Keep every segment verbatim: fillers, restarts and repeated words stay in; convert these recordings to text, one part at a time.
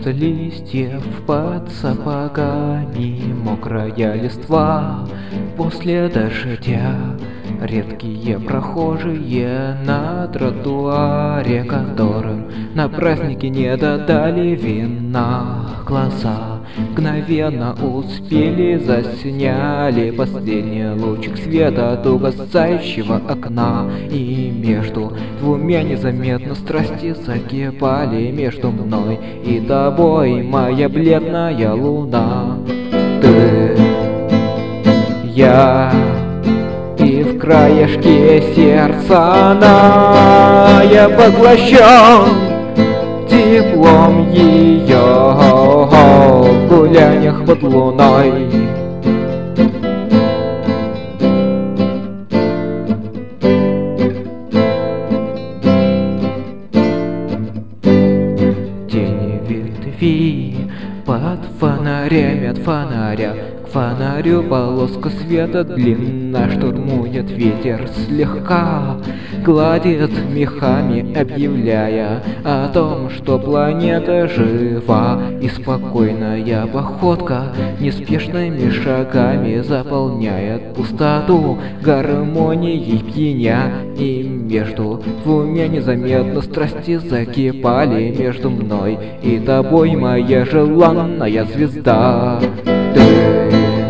Вместо листьев под сапогами мокрая листва после дождя. Редкие прохожие на тротуаре, которым на празднике не додали вина. Глаза мгновенно успели, засняли последний лучик света от угасающего окна. И между двумя незаметно страсти закипали между мной и тобой, моя бледная луна. Ты, я и в краешке сердца на я поглощен теплом ее в гуляниях под луной. Тени ветви под фонарями, от фонаря к фонарю полоска света длинна. Штурмует ветер слегка, гладит мехами, объявляя о том, что планета жива. И спокойная походка неспешными шагами заполняет пустоту гармонией пьяня. И между двумя незаметно страсти закипали между мной и тобой, моя желанная звезда. Ты,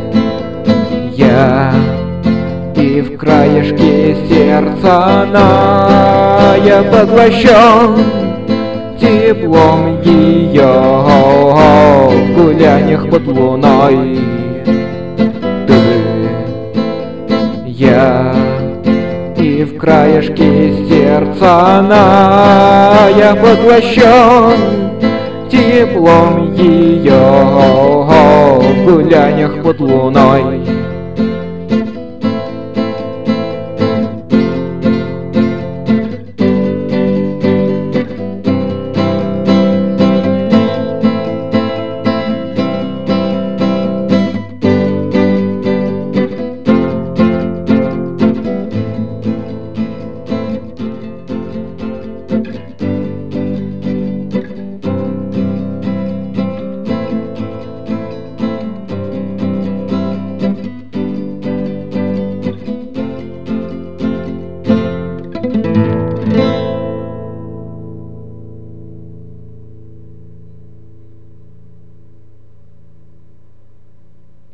я и в краешке сердца на я поглощен теплом ее в гуляниях под луной. Ты, я и в краешке сердца на я поглощен теплом ее в гуляниях под луной.